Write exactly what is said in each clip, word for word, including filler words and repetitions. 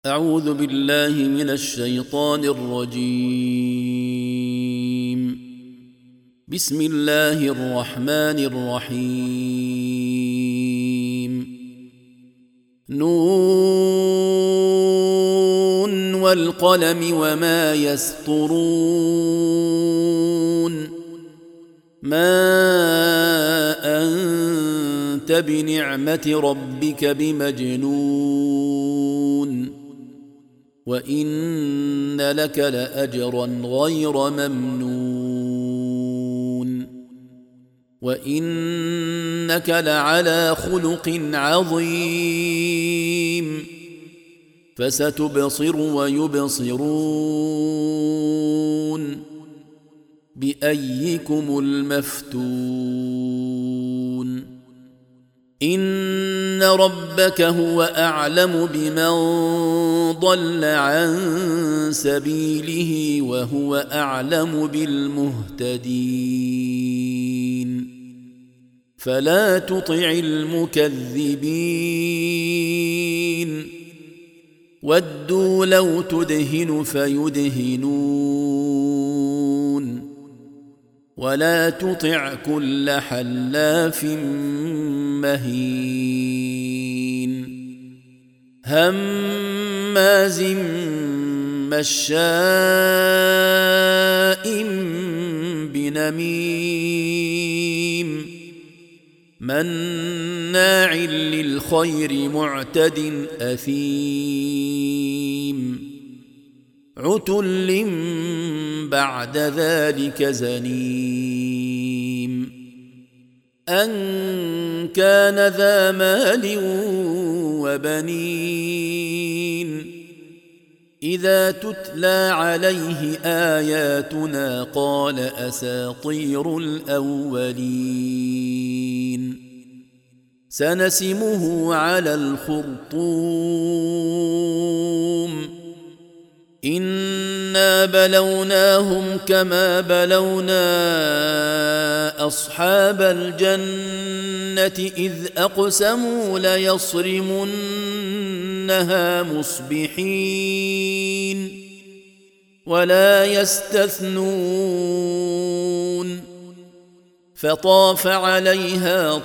أعوذ بالله من الشيطان الرجيم. بسم الله الرحمن الرحيم. نون والقلم وما يسطرون. ما أنت بنعمة ربك بمجنون وإن لك لأجرا غير ممنون وإنك لعلى خلق عظيم. فستبصر ويبصرون بأيكم المفتون. إن ربك هو أعلم بمن ضل عن سبيله وهو أعلم بالمهتدين. فلا تطع المكذبين ودوا لو تدهن فيدهنون ولا تطع كل حلاف مهين هماز مشاء بنميم مناع للخير معتد أثيم عتل بعد ذلك زنيم أن كان ذا مال وبنين إذا تتلى عليه آياتنا قال أساطير الأولين. سنسمه على الخرطوم. إنا بلوناهم كما بلونا أصحاب الجنة إذ أقسموا ليصرمنها مصبحين ولا يستثنون. فطاف عليها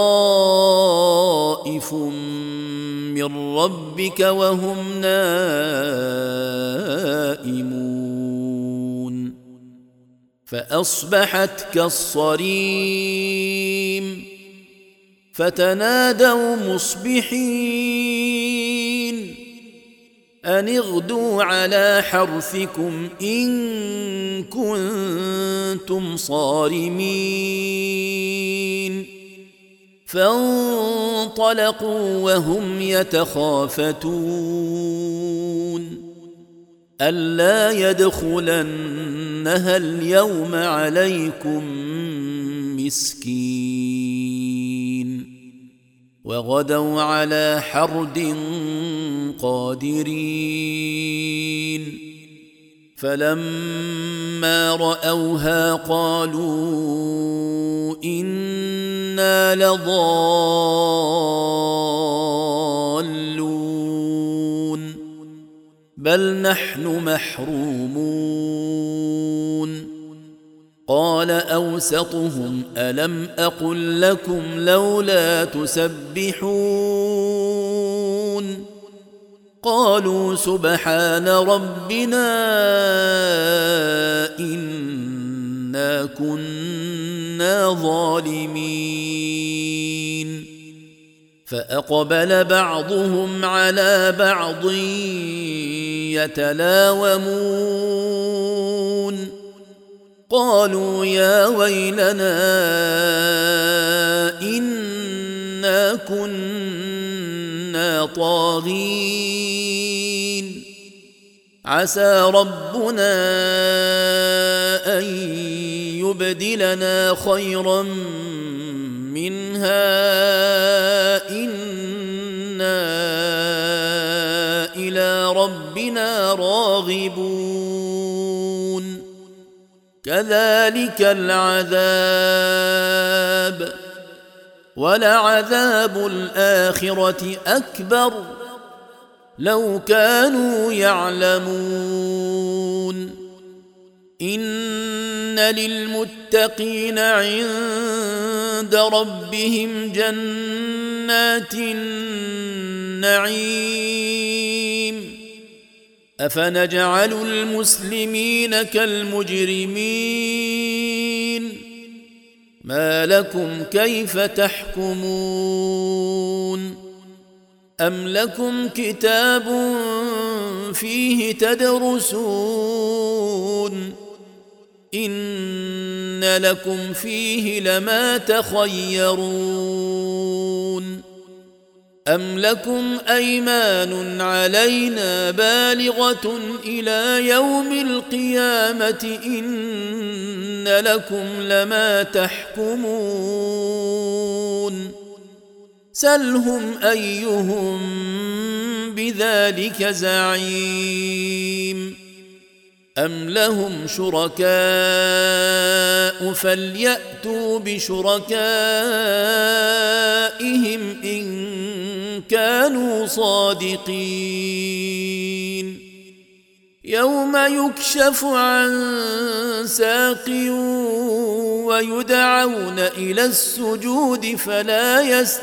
طائف من ربك وهم نائمون فأصبحت كالصريم. فتنادوا مصبحين أن اغدوا على حرثكم إن كنتم صارمين. فانطلقوا وهم يتخافتون ألا يدخلنها اليوم عليكم مسكين. وغدوا على حرد قادرين. فلما رأوها قالوا إنا لضالون بل نحن محرومون. قال أوسطهم ألم أقل لكم لولا تسبحون قالوا سبحان ربنا إنا كنا ظالمين. فأقبل بعضهم على بعض يتلاومون قالوا يا ويلنا إنا كنا طاغين عسى ربنا أن يبدلنا خيرا منها إنا إلى ربنا راغبون. كذلك العذاب ولعذاب الآخرة أكبر لو كانوا يعلمون إن للمتقين عند ربهم جنات النعيم أفنجعل المسلمين كالمجرمين ما لكم كيف تحكمون أم لكم كتاب فيه تدرسون إن لكم فيه لما تخيرون أم لكم أيمان علينا بالغة إلى يوم القيامة إن لكم لما تحكمون سلهم أيهم بذلك زعيم أم لهم شركاء فليأتوا بشركائهم إن كانوا صادقين يوم يكشف عن ساق ويدعون إلى السجود فلا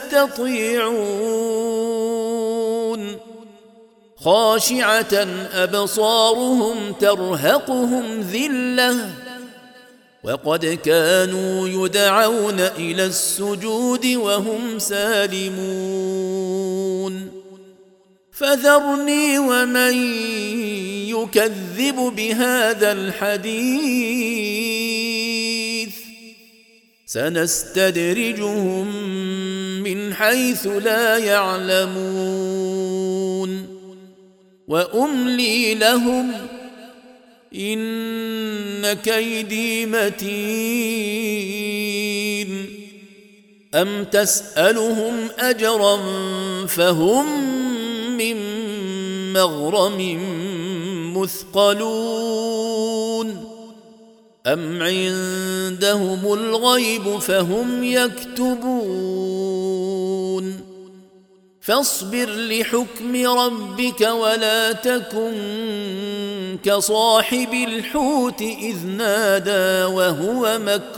يستطيعون خاشعة أبصارهم ترهقهم ذلة وقد كانوا يدعون إلى السجود وهم سالمون فذرني ومن يكذب بهذا الحديث سنستدرجهم من حيث لا يعلمون وأملي لهم إن كيدي متين أم تسألهم أجرا فهم من مغرم مثقلون أم عندهم الغيب فهم يكتبون فاصبر لحكم ربك ولا تكن كصاحب الحوت إذ نادى وهو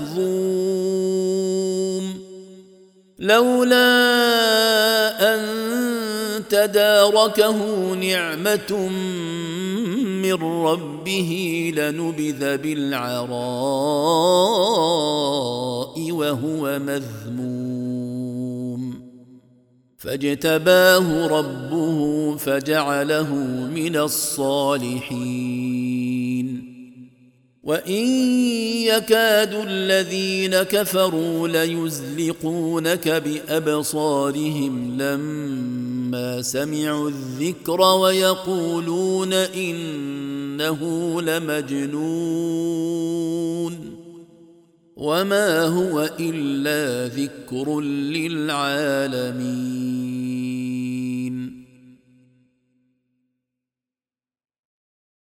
مكظوم لولا أن تداركه نعمة من ربه لنبذ بالعراء وهو مذموم فاجتباه ربه فجعله من الصالحين وإن يكاد الذين كفروا ليزلقونك بأبصارهم لما سمعوا الذكر ويقولون إنه لمجنون وما هو إلا ذكر للعالمين